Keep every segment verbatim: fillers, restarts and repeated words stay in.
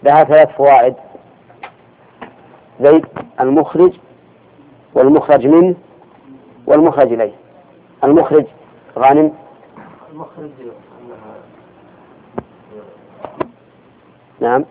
لها ثلاث فوائد: زي المخرج والمخرج منه والمخرج إليه. المخرج غانم. المخرج نعم.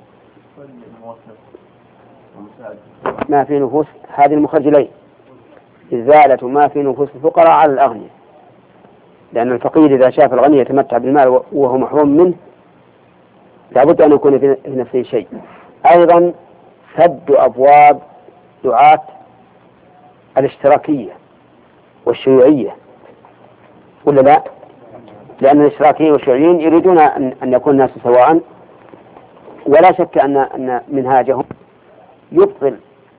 ما في نفوس، هذه المخرج إليه، إزالة ما في نفوس الفقراء على الأغنياء، لأن الفقير إذا شاف الغني يتمتع بالمال وهو محروم منه لابد أن يكون في نفسه شيء. أيضا سد أبواب دعاة الاشتراكية والشيوعية، ولا لا؟ لأن الاشتراكيين والشيوعيين يريدون أن يكون الناس سواء، ولا شك أن أن منهاجهم يبطل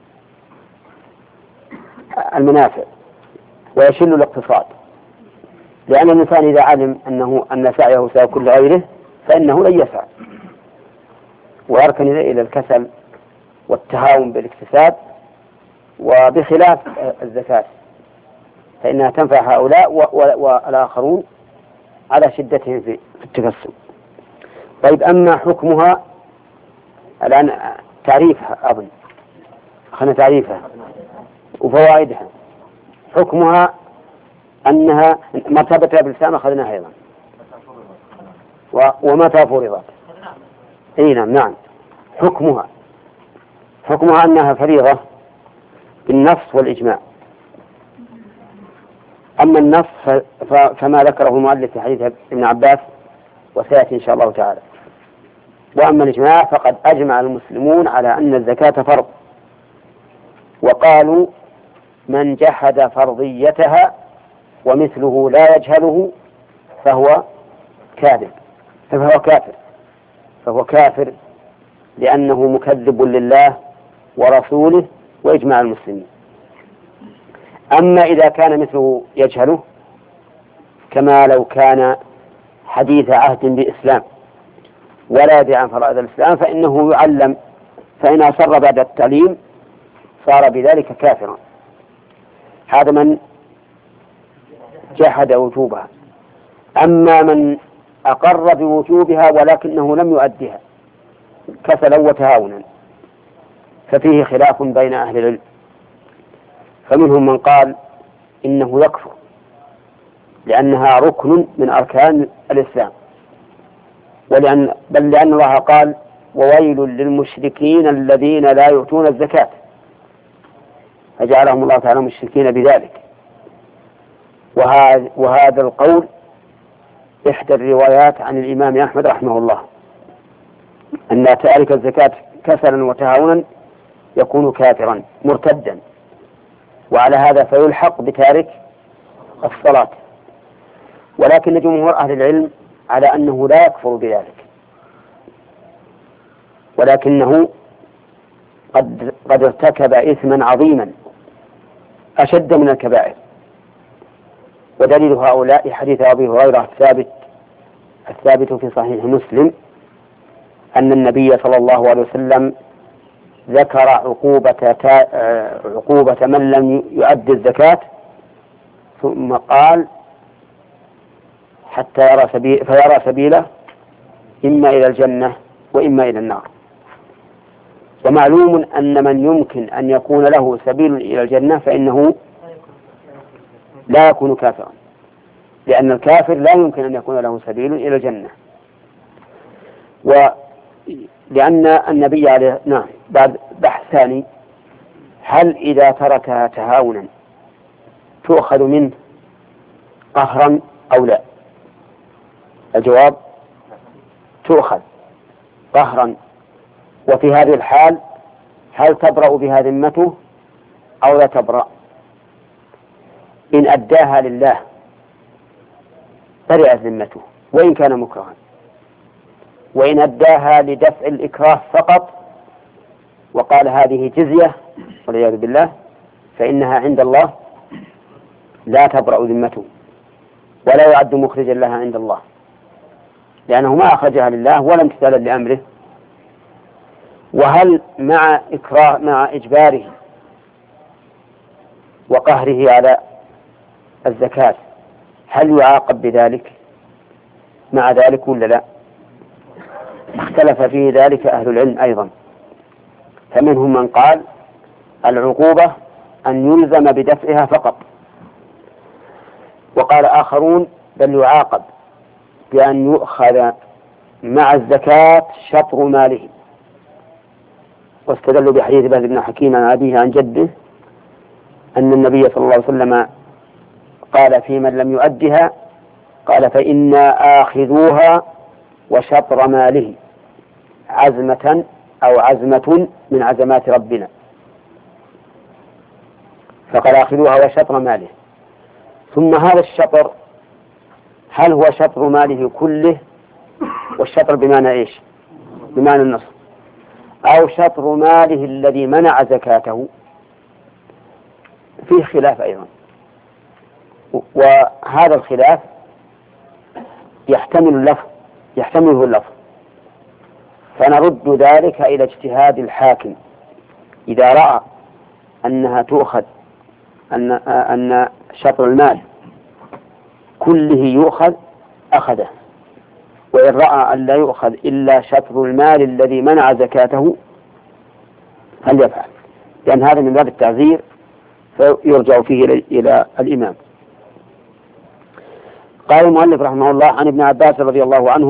المنافع ويشل الاقتصاد، لأن الإنسان إذا علم أنه أن سعيه سيكون لغيره فإنه لن يسعى ويركن إلى الكسل والتهاون بالاكتساب، وبخلاف الزكاة فإنها تنفع هؤلاء والآخرون على شدتهم في التكسب. طيب، أما حكمها الآن تعريفها، أظن خلنا تعريفها وفوائدها. حكمها أنها مرتبة بالإسلام أخذناها أيضا، ومتى فرضت. أي نعم نعم. حكمها حكمها أنها فريضة بالنص والإجماع. أما النص فما ذكره المؤلف في حديث ابن عباس وسيأتي إن شاء الله تعالى. وأما الإجماع فقد أجمع المسلمون على أن الزكاة فرض، وقالوا من جحد فرضيتها ومثله لا يجهله فهو كاذب فهو كافر فهو كافر لأنه مكذب لله ورسوله وإجماع المسلمين. أما إذا كان مثله يجهله، كما لو كان حديث عهد بإسلام ولا يدري عن فرائض الإسلام فإنه يعلم، فإن أصر بعد التعليم صار بذلك كافرا. هذا من جحد وجوبها. أما من أقر بوجوبها ولكنه لم يؤدها كسلا وتهاونا ففيه خلاف بين أهل العلم، فمنهم من قال إنه يكفر لأنها ركن من أركان الإسلام، ولأن بل لأن الله قال وويل للمشركين الذين لا يؤتون الزكاة، فجعلهم الله تعالى مشركين بذلك. وهذا, وهذا القول إحدى الروايات عن الإمام أحمد رحمه الله أن تارك الزكاة كسلا وتهاونا يكون كافرا مرتدا، وعلى هذا فيلحق بتارك الصلاة. ولكن جمهور أهل العلم على أنه لا يكفر بذلك، ولكنه قد, قد ارتكب إثما عظيما أشد من الكبائر. ودليل هؤلاء حديث أبي هريرة الثابت الثابت في صحيح مسلم أن النبي صلى الله عليه وسلم ذكر عقوبة, عقوبة من لم يؤدي الزكاة، ثم قال حتى يرى سبيل فيرى سبيله إما إلى الجنة وإما إلى النار. ومعلوم أن من يمكن أن يكون له سبيل إلى الجنة فإنه لا يكون كافرا، لأن الكافر لا يمكن أن يكون له سبيل إلى الجنة. ولأن النبي عليه نعم بعد بحث ثاني: هل إذا تركها تهاونا تؤخذ منه قهرا أو لا؟ الجواب: تؤخذ قهرا. وفي هذه الحال هل تبرأ بها ذمته أو لا تبرأ؟ إن أداها لله برئت ذمته وإن كان مكرها، وإن أداها لدفع الإكراه فقط وقال هذه جزية والعياذ بالله فإنها عند الله لا تبرأ ذمته ولا يعد مخرجا لها عند الله، لأنه ما أخرجها لله ولا امتثالا لأمره. وهل مع إكراه مع إجباره وقهره على الزكاة هل يعاقب بذلك مع ذلك ولا لا؟ اختلف في ذلك أهل العلم أيضا، فمنهم من قال العقوبة أن يلزم بدفعها فقط، وقال آخرون بل يعاقب بأن يؤخذ مع الزكاة شطر ماله، واستدلوا بحديث بهز بن حكيم عن أبيه عن جده أن النبي صلى الله عليه وسلم قال في من لم يؤدها قال فإنا آخذوها وشطر ماله عزمة أو عزمة من عزمات ربنا، فقال آخذوها وشطر ماله. ثم هذا الشطر هل هو شطر ماله كله، والشطر بمعنى إيش؟ بمعنى النصف، أو شطر ماله الذي منع زكاته؟ فيه خلاف أيضا، وهذا الخلاف يحتمل اللفظ يحتمله اللفظ، فنرد ذلك إلى اجتهاد الحاكم إذا رأى أنها تؤخذ أن أن شطر المال كله يؤخذ أخذه، وإن رأى أن لا يؤخذ إلا شطر المال الذي منع زكاته فليفعل، لأن هذا من باب التعذير فيرجع فيه إلى الإمام. قال المؤلف رحمه الله عن ابن عباس رضي الله عنه